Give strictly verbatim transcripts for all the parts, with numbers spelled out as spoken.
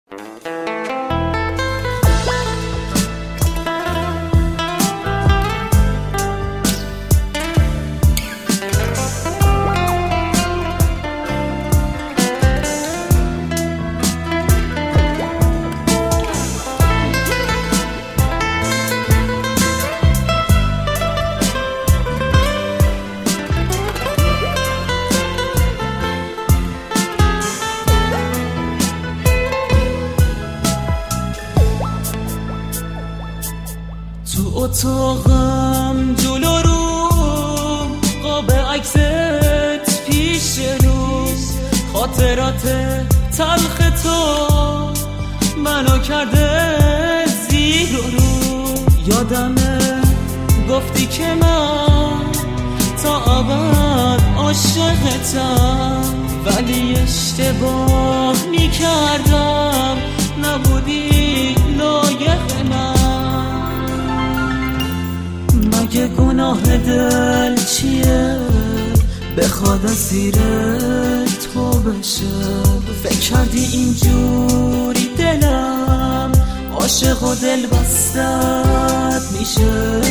تو اتاقم جلو رو قاب عکست پیش رو خاطرات تلخ تو منو کرده زیر و رو. یادمه گفتی که من تا ابد عاشقتم، ولی اشتباه میکردم، نبودی لایق من. مگه گناه دل چیه بخواد اسیر تو بشه؟ فکر کردی اینجوری دلم عاشق و دل بستت میشه؟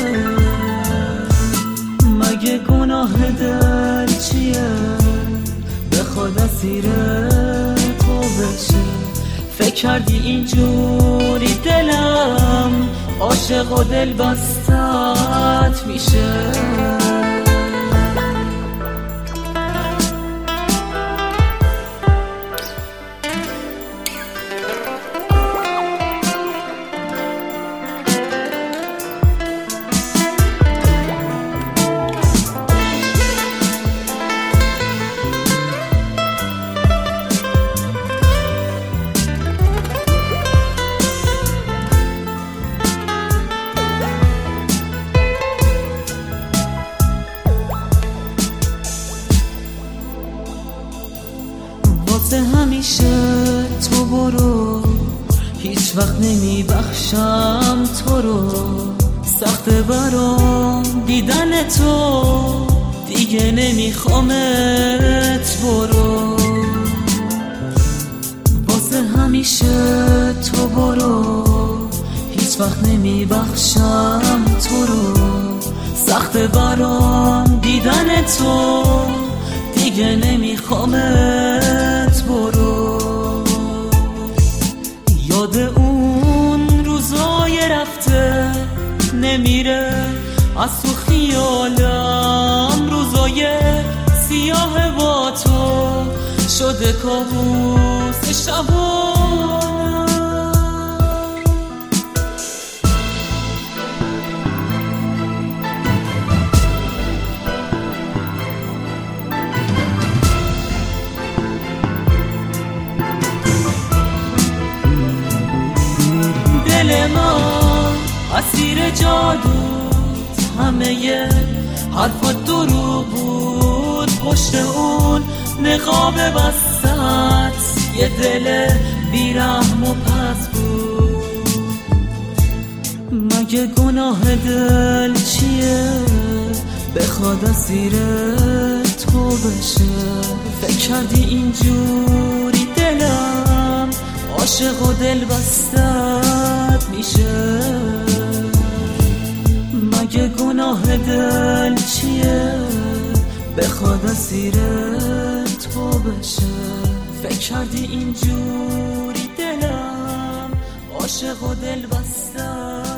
مگه گناه دل چیه بخواد اسیر تو بشه؟ فکر کردی اینجوری دلم عاشق و دل بستت میشه؟ واسه همیشه تو برو، هیچ وقت نمی بخشم تو رو. سخت برام دیدن تو، دیگه نمیخوامت برو. واسه همیشه تو برو، هیچ وقت نمی بخشم تو رو. سخت برام دیدن تو، دیگه نمیخوامت برو. یاد اون روزای رفته نمیره از تو خیالم، روزای سیاه با تو شده کابوس شبانم. دل من اسیر جادوت، همه حرفات دروغ بود. پشت اون نقاب بستت یه دل بیرحم و پس بود. مگه گناه دل چیه بخواد اسیر تو بشه؟ فکر کردی اینجوری دلم عاشق و دل بستت میشه؟ مگه گناه دل چیه بخواد اسیر تو بشه؟ فکر کردی اینجوری دلم عاشق و دل بستت